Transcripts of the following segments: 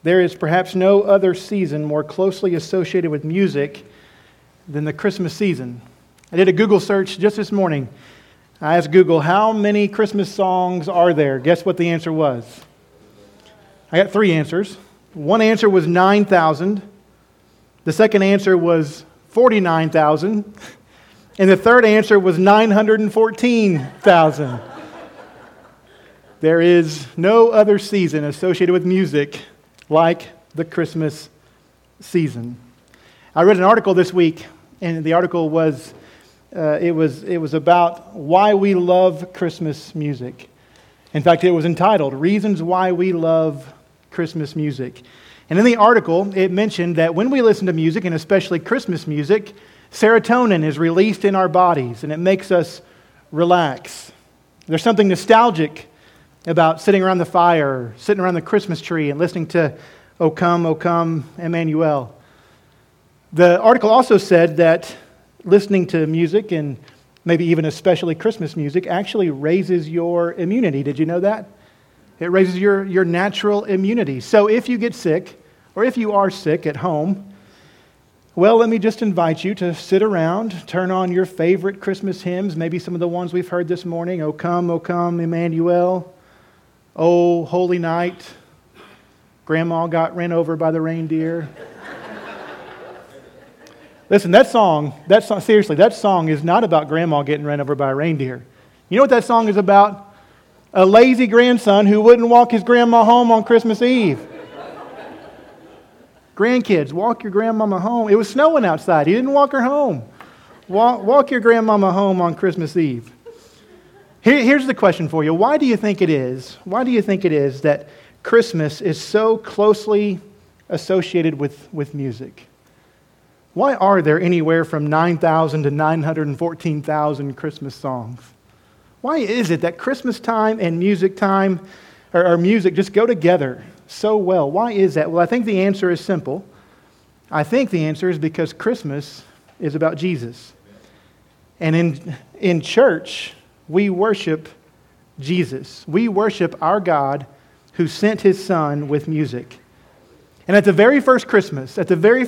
There is perhaps no other season more closely associated with music than the Christmas season. I did a Google search just this morning. I asked Google, how many Christmas songs are there? Guess what the answer was? I got 3 answers. One answer was 9,000. The second answer was 49,000. And the third answer was 914,000. There is no other season associated with music like the Christmas season. I read an article this week, and the article was it was about why we love Christmas music. In fact, it was entitled "Reasons Why We Love Christmas Music." And in the article, it mentioned that when we listen to music, and especially Christmas music, serotonin is released in our bodies, and it makes us relax. There's something nostalgic about sitting around the fire, sitting around the Christmas tree, and listening to O Come, Emmanuel. The article also said that listening to music, and maybe even especially Christmas music, actually raises your immunity. Did you know that? It raises your natural immunity. So if you get sick, or if you are sick at home, well, let me just invite you to sit around, turn on your favorite Christmas hymns, maybe some of the ones we've heard this morning, O Come, Emmanuel, Oh, Holy Night, Grandma Got Ran Over by the Reindeer. Listen, that song, seriously, that song is not about Grandma getting ran over by a reindeer. You know what that song is about? A lazy grandson who wouldn't walk his grandma home on Christmas Eve. Grandkids, walk your grandmama home. It was snowing outside. He didn't walk her home. Walk your grandmama home on Christmas Eve. Here's the question for you. Why do you think it is that Christmas is so closely associated with music? Why are there anywhere from 9,000 to 914,000 Christmas songs? Why is it that Christmas time and music time, or music, just go together so well? Why is that? Well, I think the answer is simple. I think the answer is because Christmas is about Jesus. And in church, we worship Jesus. We worship our God who sent His Son with music. And at the very first Christmas,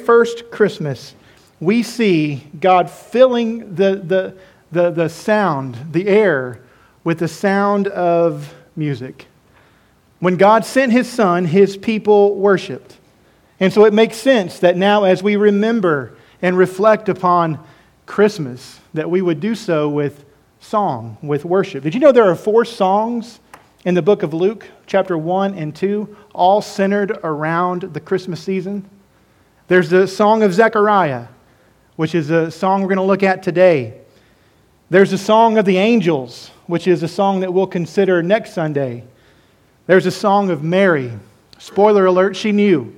we see God filling the sound, the air, with the sound of music. When God sent His Son, His people worshiped. And so it makes sense that now as we remember and reflect upon Christmas, that we would do so with song, with worship. Did you know there are 4 songs in the book of Luke, chapter 1 and 2, all centered around the Christmas season? There's the Song of Zechariah, which is a song we're going to look at today. There's the Song of the Angels, which is a song that we'll consider next Sunday. There's a Song of Mary. Spoiler alert, she knew.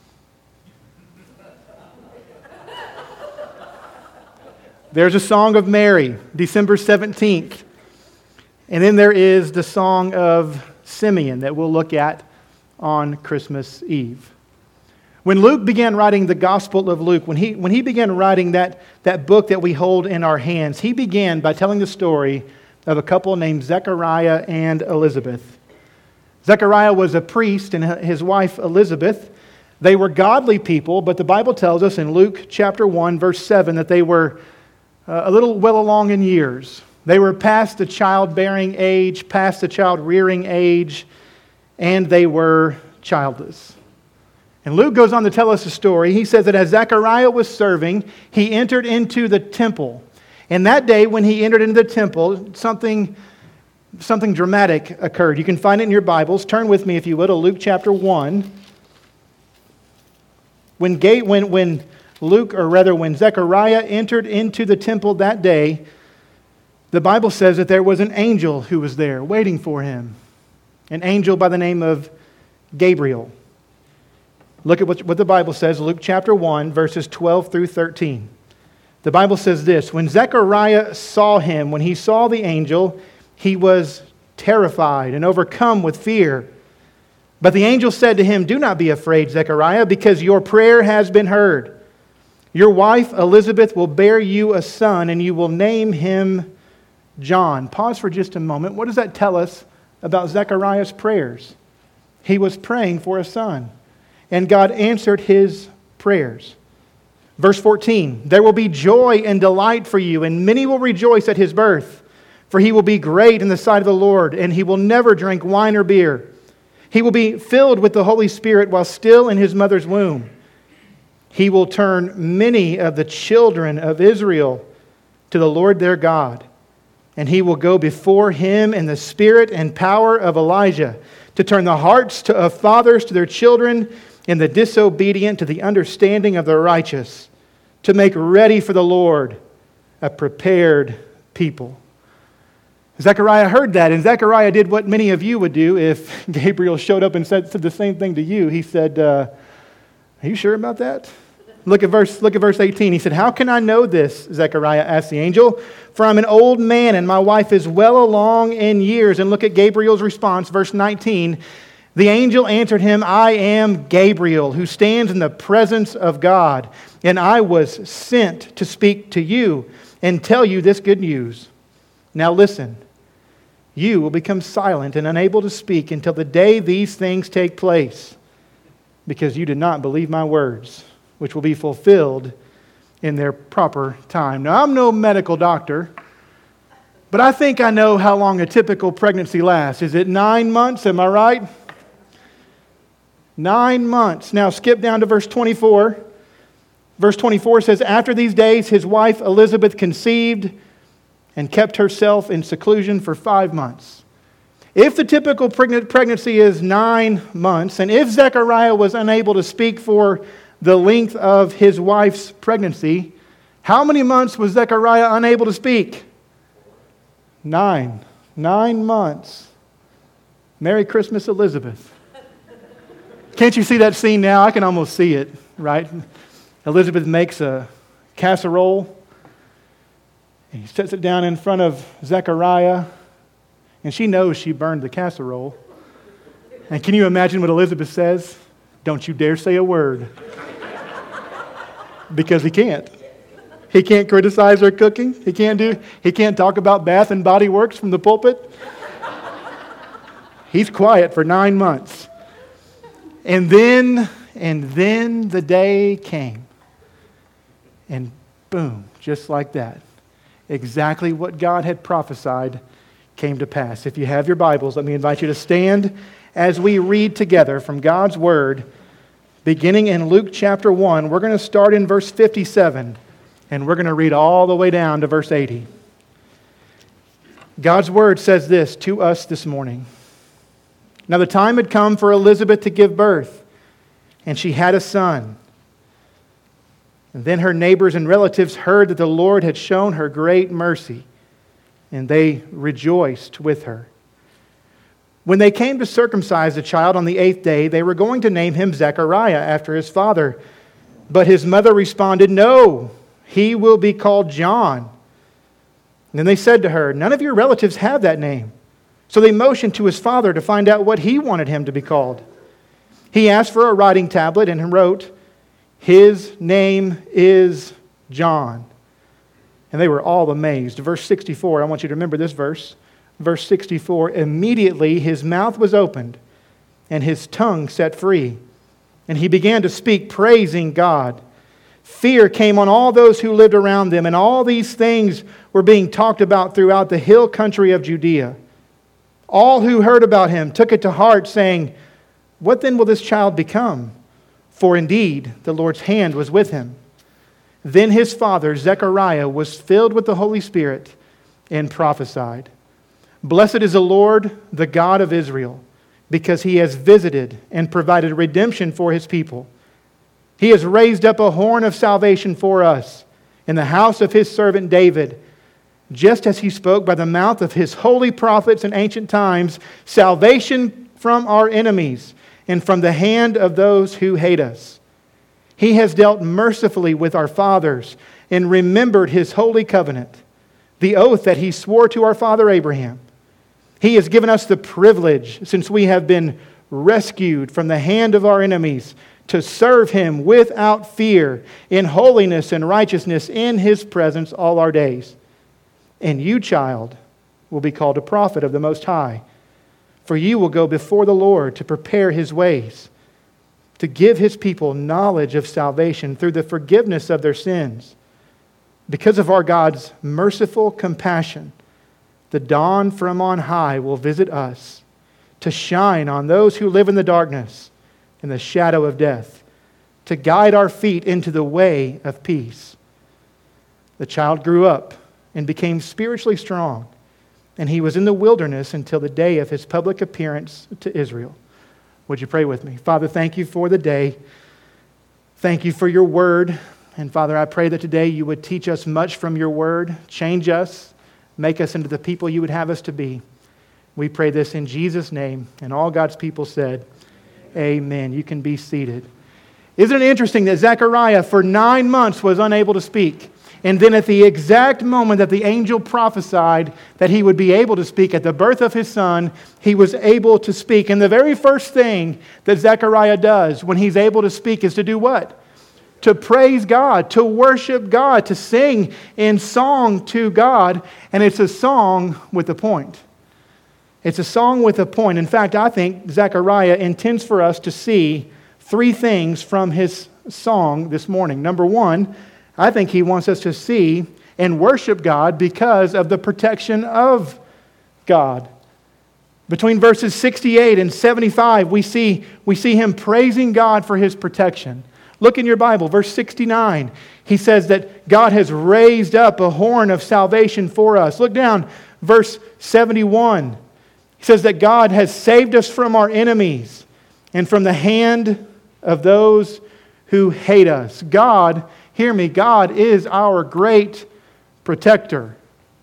There's a Song of Mary, December 17th. And then there is the Song of Simeon that we'll look at on Christmas Eve. When Luke began writing the Gospel of Luke, when he began writing that book that we hold in our hands, he began by telling the story of a couple named Zechariah and Elizabeth. Zechariah was a priest, and his wife Elizabeth, they were godly people, but the Bible tells us in Luke chapter 1, verse 7, that they were a little well along in years. They were past the childbearing age, past the child rearing age, and they were childless. And Luke goes on to tell us a story. He says that as Zechariah was serving, he entered into the temple. And that day when he entered into the temple, something dramatic occurred. You can find it in your Bibles. Turn with me, if you would, to Luke chapter 1. When Zechariah entered into the temple that day, the Bible says that there was an angel who was there waiting for him. An angel by the name of Gabriel. Look at what the Bible says, Luke chapter 1, verses 12 through 13. The Bible says this: when Zechariah saw him, when he saw the angel, he was terrified and overcome with fear. But the angel said to him, "Do not be afraid, Zechariah, because your prayer has been heard. Your wife Elizabeth will bear you a son, and you will name him John." Pause for just a moment. What does that tell us about Zechariah's prayers? He was praying for a son. and God answered his prayers. Verse 14, there will be joy and delight for you, and many will rejoice at his birth. For he will be great in the sight of the Lord, and he will never drink wine or beer. He will be filled with the Holy Spirit while still in his mother's womb. He will turn many of the children of Israel to the Lord their God, and he will go before him in the spirit and power of Elijah, to turn the hearts of fathers to their children, and the disobedient to the understanding of the righteous, to make ready for the Lord a prepared people. Zechariah heard that, and Zechariah did what many of you would do if Gabriel showed up and said the same thing to you. He said, are you sure about that? Look at verse 18. He said, how can I know this, Zechariah asked the angel, for I'm an old man and my wife is well along in years. And look at Gabriel's response, verse 19. The angel answered him, I am Gabriel, who stands in the presence of God, and I was sent to speak to you and tell you this good news. Now listen, you will become silent and unable to speak until the day these things take place, because you did not believe my words, which will be fulfilled in their proper time. Now, I'm no medical doctor, but I think I know how long a typical pregnancy lasts. Is it 9 months? Am I right? 9 months. Now, skip down to verse 24. Verse 24 says, after these days, his wife Elizabeth conceived and kept herself in seclusion for 5 months. If the typical pregnancy is 9 months, and if Zechariah was unable to speak for the length of his wife's pregnancy, how many months was Zechariah unable to speak? 9. 9 months. Merry Christmas, Elizabeth. Can't you see that scene now? I can almost see it, right? Elizabeth makes a casserole, and he sets it down in front of Zechariah, and she knows she burned the casserole. And can you imagine what Elizabeth says? Don't you dare say a word. Because he can't. He can't criticize her cooking. He can't talk about Bath and Body Works from the pulpit. He's quiet for 9 months. And then the day came. And boom, just like that. Exactly what God had prophesied came to pass. If you have your Bibles, let me invite you to stand as we read together from God's Word, beginning in Luke chapter 1. We're going to start in verse 57, and we're going to read all the way down to verse 80. God's Word says this to us this morning. Now the time had come for Elizabeth to give birth, and she had a son. And then her neighbors and relatives heard that the Lord had shown her great mercy, and they rejoiced with her. When they came to circumcise the child on the 8th day, they were going to name him Zechariah after his father. But his mother responded, no, he will be called John. And then they said to her, none of your relatives have that name. So they motioned to his father to find out what he wanted him to be called. He asked for a writing tablet and wrote, his name is John. And they were all amazed. Verse 64, I want you to remember this verse. Verse 64, immediately his mouth was opened and his tongue set free. And he began to speak, praising God. Fear came on all those who lived around them, and all these things were being talked about throughout the hill country of Judea. All who heard about him took it to heart, saying, what then will this child become? For indeed, the Lord's hand was with him. Then his father, Zechariah, was filled with the Holy Spirit and prophesied. Blessed is the Lord, the God of Israel, because he has visited and provided redemption for his people. He has raised up a horn of salvation for us in the house of his servant David, just as he spoke by the mouth of his holy prophets in ancient times, salvation from our enemies and from the hand of those who hate us. He has dealt mercifully with our fathers and remembered his holy covenant, the oath that he swore to our father Abraham. He has given us the privilege, since we have been rescued from the hand of our enemies, to serve him without fear in holiness and righteousness in his presence all our days. And you, child, will be called a prophet of the Most High, for you will go before the Lord to prepare his ways, to give His people knowledge of salvation through the forgiveness of their sins. Because of our God's merciful compassion, the dawn from on high will visit us to shine on those who live in the darkness and the shadow of death, to guide our feet into the way of peace. The child grew up and became spiritually strong, and he was in the wilderness until the day of his public appearance to Israel. Would you pray with me? Father, thank you for the day. Thank you for your word. And Father, I pray that today you would teach us much from your word, change us, make us into the people you would have us to be. We pray this in Jesus' name, and all God's people said, Amen. You can be seated. Isn't it interesting that Zechariah for 9 months was unable to speak? And then at the exact moment that the angel prophesied that he would be able to speak at the birth of his son, he was able to speak. And the very first thing that Zechariah does when he's able to speak is to do what? To praise God, to worship God, to sing in song to God. And it's a song with a point. It's a song with a point. In fact, I think Zechariah intends for us to see 3 things from his song this morning. Number 1, I think he wants us to see and worship God because of the protection of God. Between verses 68 and 75, we see him praising God for His protection. Look in your Bible, verse 69. He says that God has raised up a horn of salvation for us. Look down, verse 71. He says that God has saved us from our enemies and from the hand of those who hate us. God, hear me, God is our great protector.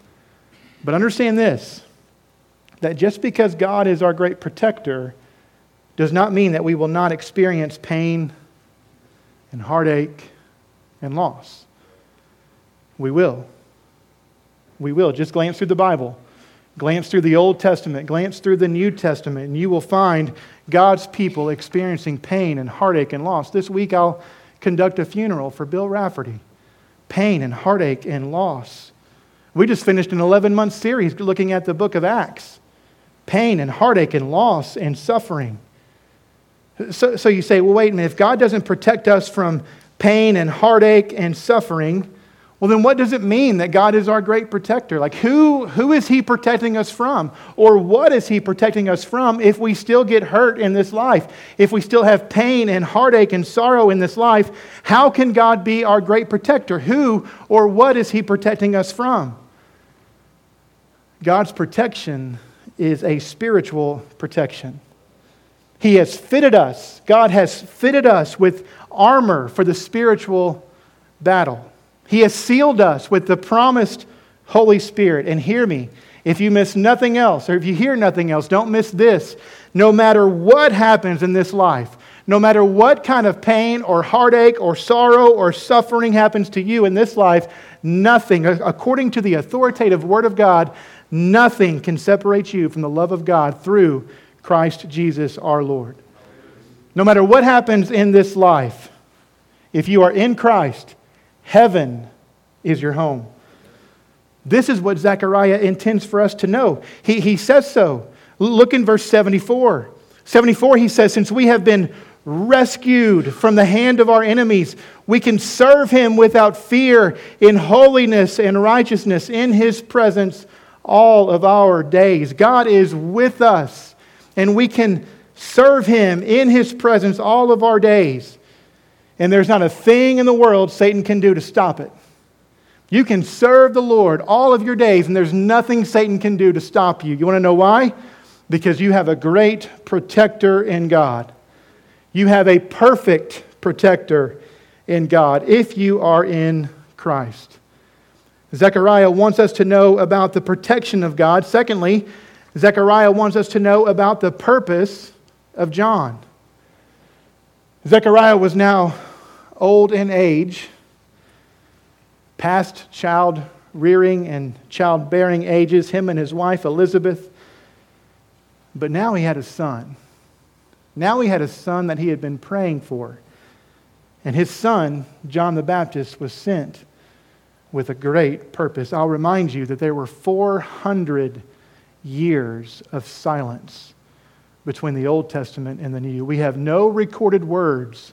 But understand this, that just because God is our great protector does not mean that we will not experience pain and heartache and loss. We will. We will. Just glance through the Bible. Glance through the Old Testament. Glance through the New Testament. And you will find God's people experiencing pain and heartache and loss. This week I'll conduct a funeral for Bill Rafferty. Pain and heartache and loss. We just finished an 11-month series looking at the book of Acts. Pain and heartache and loss and suffering. So you say, well, wait a minute. If God doesn't protect us from pain and heartache and suffering, well, then what does it mean that God is our great protector? Like, who is He protecting us from? Or what is He protecting us from if we still get hurt in this life? If we still have pain and heartache and sorrow in this life, how can God be our great protector? Who or what is He protecting us from? God's protection is a spiritual protection. He has fitted us. God has fitted us with armor for the spiritual battle. He has sealed us with the promised Holy Spirit. And hear me, if you miss nothing else, or if you hear nothing else, don't miss this. No matter what happens in this life, no matter what kind of pain or heartache or sorrow or suffering happens to you in this life, nothing, according to the authoritative Word of God, nothing can separate you from the love of God through Christ Jesus our Lord. No matter what happens in this life, if you are in Christ, heaven is your home. This is what Zechariah intends for us to know. He says so. Look in verse 74. 74, he says, since we have been rescued from the hand of our enemies, we can serve Him without fear in holiness and righteousness in His presence all of our days. God is with us. And we can serve Him in His presence all of our days. And there's not a thing in the world Satan can do to stop it. You can serve the Lord all of your days, and there's nothing Satan can do to stop you. You want to know why? Because you have a great protector in God. You have a perfect protector in God if you are in Christ. Zechariah wants us to know about the protection of God. Secondly, Zechariah wants us to know about the purpose of John. Zechariah was now old in age, past child rearing and childbearing ages, him and his wife Elizabeth. But now he had a son. Now he had a son that he had been praying for. And his son, John the Baptist, was sent with a great purpose. I'll remind you that there were 400 years of silence between the Old Testament and the New. We have no recorded words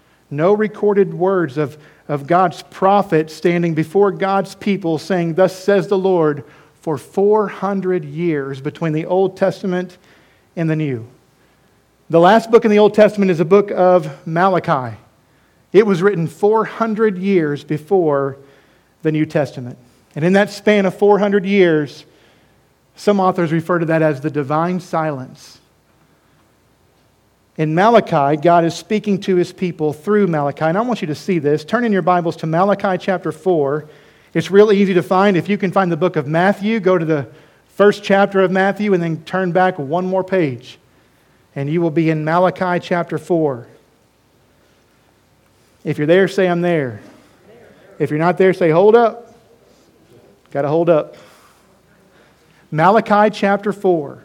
of God's prophet standing before God's people saying, "Thus says the Lord," for 400 years between the Old Testament and the New. The last book in the Old Testament is the book of Malachi. It was written 400 years before the New Testament. And in that span of 400 years, some authors refer to that as the divine silence. In Malachi, God is speaking to His people through Malachi. And I want you to see this. Turn in your Bibles to Malachi chapter 4. It's real easy to find. If you can find the book of Matthew, go to the first chapter of Matthew and then turn back one more page. And you will be in Malachi chapter 4. If you're there, say, "I'm there." If you're not there, say, "Hold up." Got to hold up. Malachi chapter 4.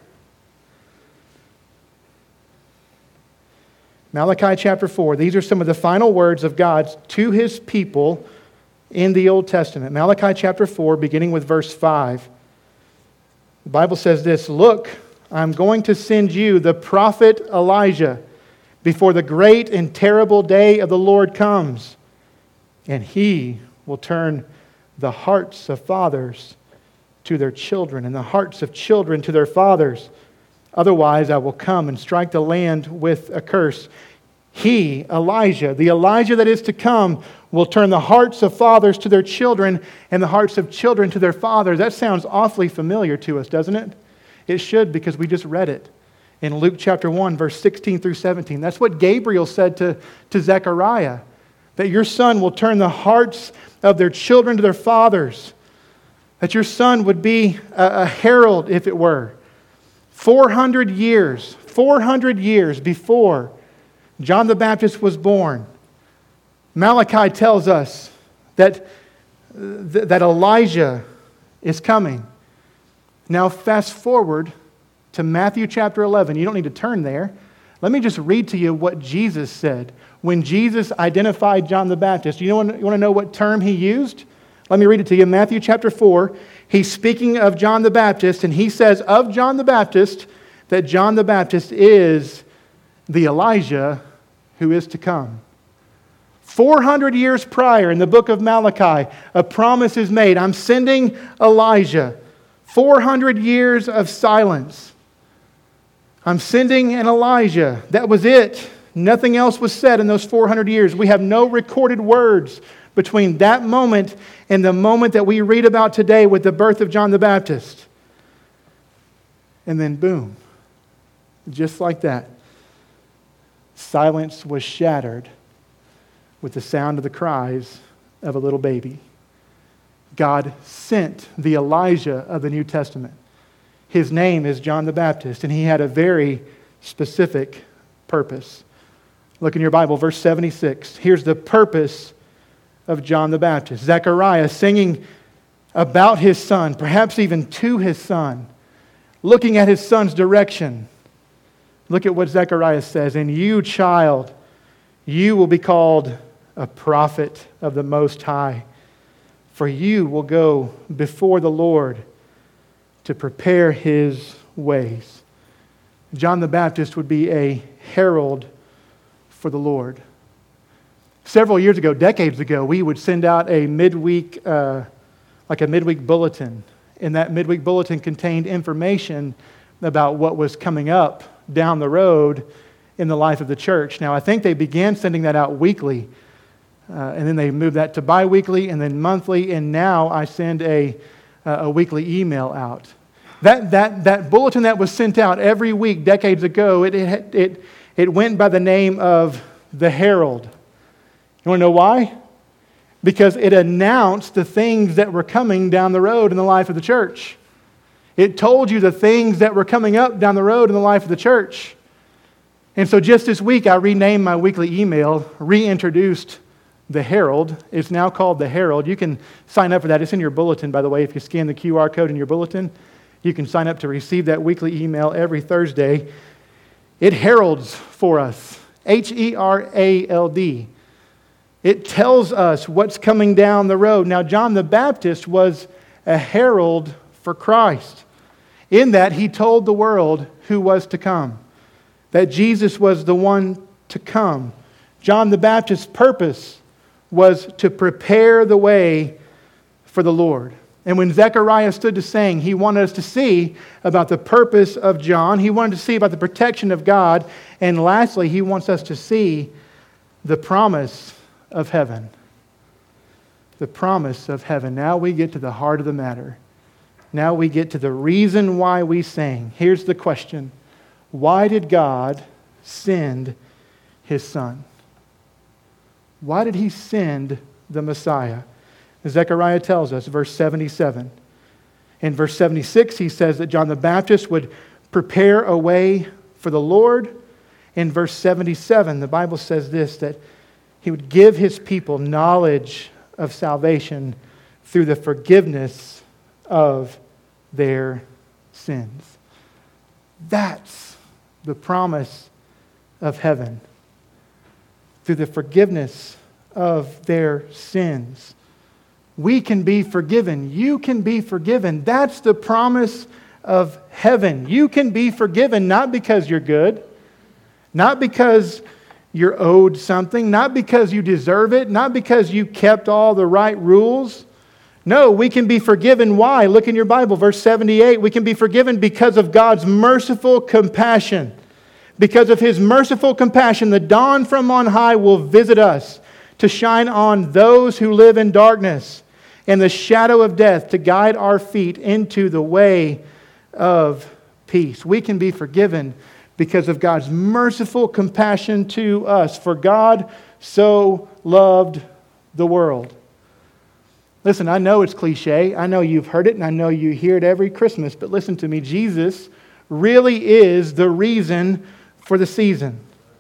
Malachi chapter 4. These are some of the final words of God to His people in the Old Testament. Malachi chapter 4, beginning with verse 5. The Bible says this, "Look, I'm going to send you the prophet Elijah before the great and terrible day of the Lord comes, and he will turn the hearts of fathers to their children and the hearts of children to their fathers. Otherwise, I will come and strike the land with a curse. He, Elijah, the Elijah that is to come, will turn the hearts of fathers to their children and the hearts of children to their fathers." That sounds awfully familiar to us, doesn't it? It should, because we just read it in Luke chapter 1, verse 16 through 17. That's what Gabriel said to Zechariah, that your son will turn the hearts of their children to their fathers, that your son would be a herald, if it were. 400 years before John the Baptist was born, Malachi tells us that Elijah is coming. Now fast forward to Matthew chapter 11. You don't need to turn there. Let me just read to you what Jesus said when Jesus identified John the Baptist. You want to know what term He used? Let me read it to you. Matthew chapter 4, He's speaking of John the Baptist, and He says of John the Baptist that John the Baptist is the Elijah who is to come. 400 years prior in the book of Malachi, a promise is made. I'm sending Elijah. 400 years of silence. I'm sending an Elijah. That was it. Nothing else was said in those 400 years. We have no recorded words between that moment and the moment that we read about today with the birth of John the Baptist. And then boom, just like that, silence was shattered with the sound of the cries of a little baby. God sent the Elijah of the New Testament. His name is John the Baptist, and he had a very specific purpose. Look in your Bible, verse 76. Here's the purpose of John the Baptist. Zechariah singing about his son, perhaps even to his son, looking at his son's direction. Look at what Zechariah says. "And you, child, you will be called a prophet of the Most High, for you will go before the Lord to prepare His ways." John the Baptist would be a herald for the Lord. Several years ago, decades ago, we would send out a midweek bulletin. And that midweek bulletin contained information about what was coming up down the road in the life of the church. Now, I think they began sending that out weekly. And then they moved that to bi-weekly and then monthly. And now I send a weekly email out. That bulletin that was sent out every week decades ago, it went by the name of the Herald. You want to know why? Because it announced the things that were coming down the road in the life of the church. It told you the things that were coming up down the road in the life of the church. And so just this week, I renamed my weekly email, reintroduced the Herald. It's now called the Herald. You can sign up for that. It's in your bulletin, by the way. If you scan the QR code in your bulletin, you can sign up to receive that weekly email every Thursday. It heralds for us. Herald. It tells us what's coming down the road. Now, John the Baptist was a herald for Christ, in that he told the world who was to come. that Jesus was the one to come. John the Baptist's purpose was to prepare the way for the Lord. And when Zechariah stood to sing, he wanted us to see about the purpose of John. He wanted to see about the protection of God. And lastly, he wants us to see the promise of heaven. The promise of heaven. Now we get to the heart of the matter. Now we get to the reason why we sing. Here's the question. Why did God send His Son? Why did He send the Messiah? Zechariah tells us, verse 77. In verse 76, he says that John the Baptist would prepare a way for the Lord. In verse 77, the Bible says this, that he would give his people knowledge of salvation through the forgiveness of their sins. That's the promise of heaven. Through the forgiveness of their sins. We can be forgiven. You can be forgiven. That's the promise of heaven. You can be forgiven not because you're good, not because you're owed something, not because you deserve it, not because you kept all the right rules. No, we can be forgiven. Why? Look in your Bible, verse 78. We can be forgiven because of God's merciful compassion. Because of His merciful compassion, the dawn from on high will visit us to shine on those who live in darkness and the shadow of death, to guide our feet into the way of peace. We can be forgiven because of God's merciful compassion to us. For God so loved the world. Listen, I know it's cliche. I know you've heard it, and I know you hear it every Christmas. But listen to me. Jesus really is the reason for the season.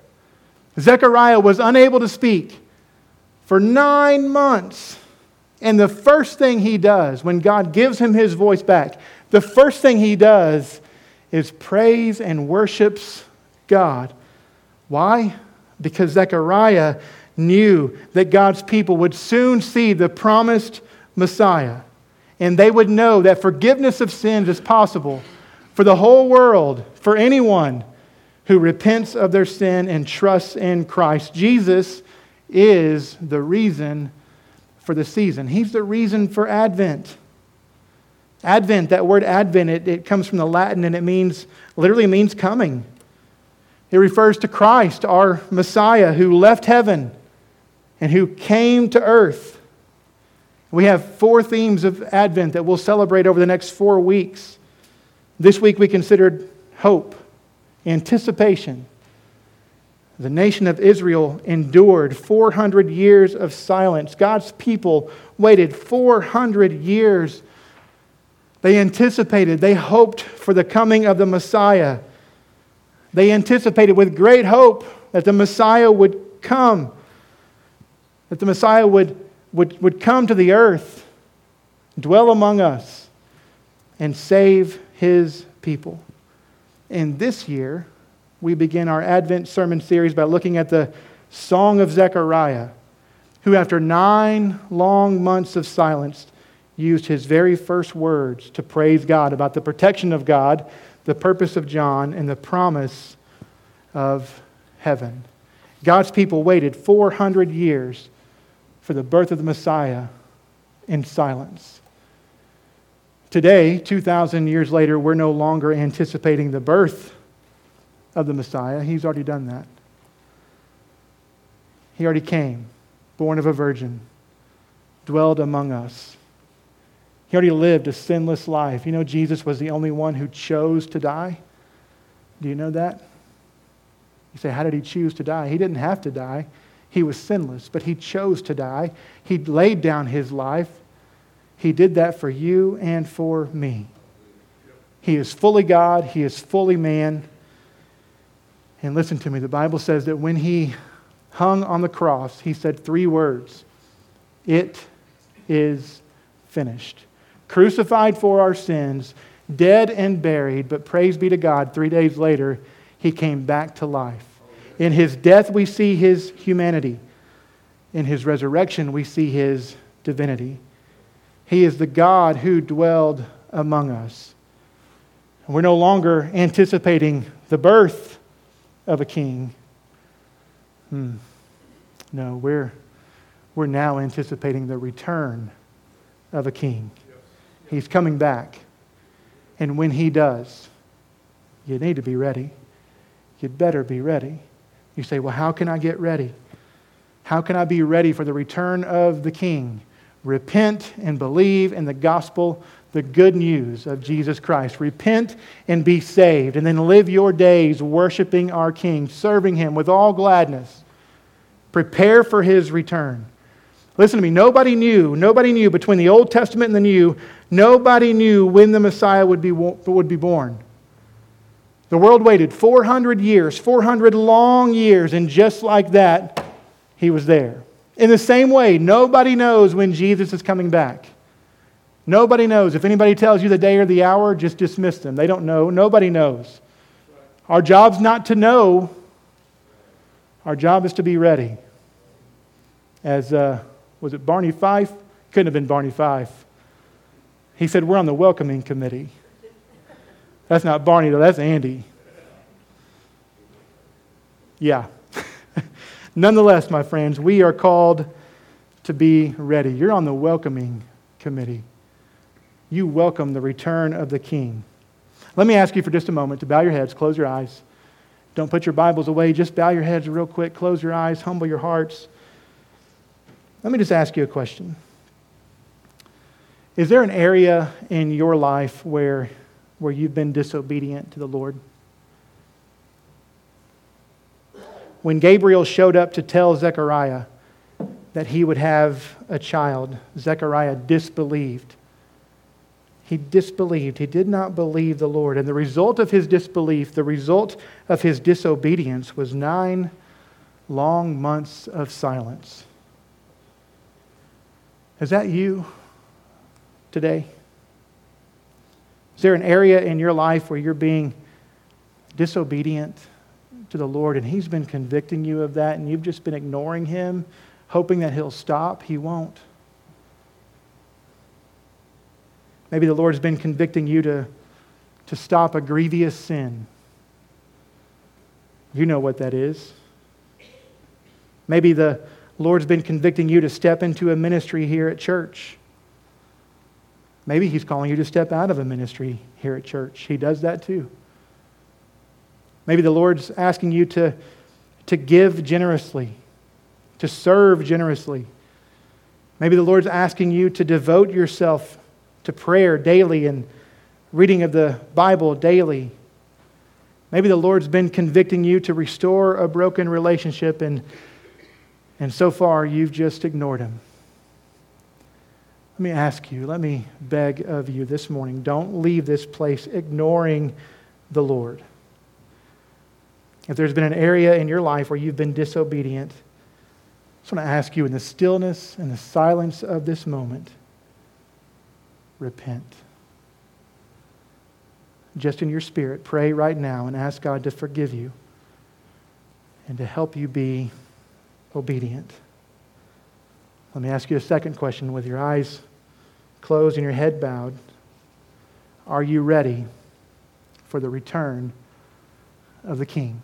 Zechariah was unable to speak for 9 months. And the first thing he does when God gives him his voice back, the first thing he does is praise and worships God. Why? Because Zechariah knew that God's people would soon see the promised Messiah. And they would know that forgiveness of sins is possible for the whole world, for anyone who repents of their sin and trusts in Christ. Jesus is the reason for the season. He's the reason for Advent. Advent, that word Advent, it comes from the Latin and it literally means coming. It refers to Christ, our Messiah, who left heaven and who came to earth. We have 4 themes of Advent that we'll celebrate over the next 4 weeks. This week we considered hope, anticipation. The nation of Israel endured 400 years of silence. God's people waited 400 years. They anticipated, they hoped for the coming of the Messiah. They anticipated with great hope that the Messiah would come, that the Messiah would come to the earth, dwell among us, and save His people. And this year, we begin our Advent sermon series by looking at the Song of Zechariah, who after 9 long months of silence used his very first words to praise God about the protection of God, the purpose of John, and the promise of heaven. God's people waited 400 years for the birth of the Messiah in silence. Today, 2,000 years later, we're no longer anticipating the birth of the Messiah. He's already done that. He already came, born of a virgin, dwelled among us. He already lived a sinless life. You know, Jesus was the only one who chose to die. Do you know that? You say, how did He choose to die? He didn't have to die. He was sinless, but He chose to die. He laid down His life. He did that for you and for me. He is fully God. He is fully man. And listen to me, the Bible says that when He hung on the cross, He said 3 words. It is finished. Crucified for our sins, dead and buried, but praise be to God, 3 days later, He came back to life. In His death, we see His humanity. In His resurrection, we see His divinity. He is the God who dwelled among us. We're no longer anticipating the birth of a king. No, we're now anticipating the return of a king. He's coming back. And when he does, you need to be ready. You'd better be ready. You say, well, how can I get ready? How can I be ready for the return of the king? Repent and believe in the gospel, the good news of Jesus Christ. Repent and be saved, and then live your days worshiping our King, serving Him with all gladness. Prepare for His return. Listen to me, nobody knew between the Old Testament and the New, nobody knew when the Messiah would be born. The world waited 400 years, 400 long years, and just like that, He was there. In the same way, nobody knows when Jesus is coming back. Nobody knows. If anybody tells you the day or the hour, just dismiss them. They don't know. Nobody knows. Our job's not to know. Our job is to be ready. As, was it Barney Fife? Couldn't have been Barney Fife. He said, we're on the welcoming committee. That's not Barney, though. That's Andy. Yeah. Nonetheless, my friends, we are called to be ready. You're on the welcoming committee. You welcome the return of the King. Let me ask you for just a moment to bow your heads, close your eyes. Don't put your Bibles away. Just bow your heads real quick, close your eyes, humble your hearts. Let me just ask you a question. Is there an area in your life where you've been disobedient to the Lord? When Gabriel showed up to tell Zechariah that he would have a child, Zechariah disbelieved. He disbelieved. He did not believe the Lord. And the result of his disbelief, the result of his disobedience was 9 long months of silence. Is that you today? Is there an area in your life where you're being disobedient to the Lord and He's been convicting you of that and you've just been ignoring Him, hoping that He'll stop? He won't. Maybe the Lord's been convicting you to stop a grievous sin. You know what that is. Maybe the Lord's been convicting you to step into a ministry here at church. Maybe He's calling you to step out of a ministry here at church. He does that too. Maybe the Lord's asking you to give generously, to serve generously. Maybe the Lord's asking you to devote yourself to prayer daily and reading of the Bible daily. Maybe the Lord's been convicting you to restore a broken relationship and so far you've just ignored Him. Let me ask you, let me beg of you this morning, don't leave this place ignoring the Lord. If there's been an area in your life where you've been disobedient, I just want to ask you in the stillness and the silence of this moment, repent. Just in your spirit, pray right now and ask God to forgive you and to help you be obedient. Let me ask you a second question with your eyes closed and your head bowed. Are you ready for the return of the King?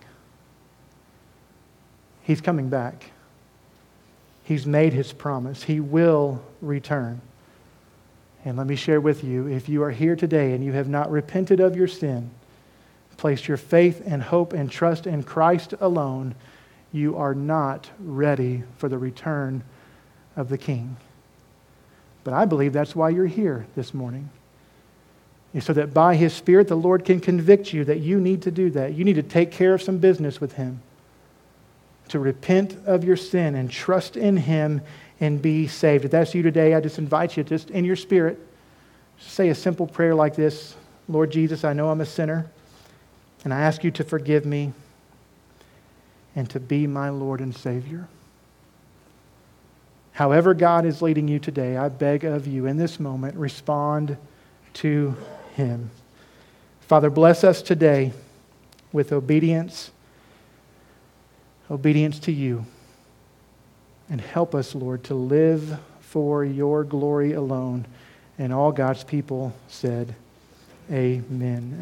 He's coming back. He's made His promise. He will return. And let me share with you, if you are here today and you have not repented of your sin, placed your faith and hope and trust in Christ alone, you are not ready for the return of the King. But I believe that's why you're here this morning. So that by His Spirit, the Lord can convict you that you need to do that. You need to take care of some business with Him. To repent of your sin and trust in Him and be saved. If that's you today, I just invite you, just in your spirit, say a simple prayer like this. Lord Jesus, I know I'm a sinner, and I ask you to forgive me and to be my Lord and Savior. However God is leading you today, I beg of you in this moment, respond to Him. Father, bless us today with obedience to you. And help us, Lord, to live for your glory alone. And all God's people said, amen.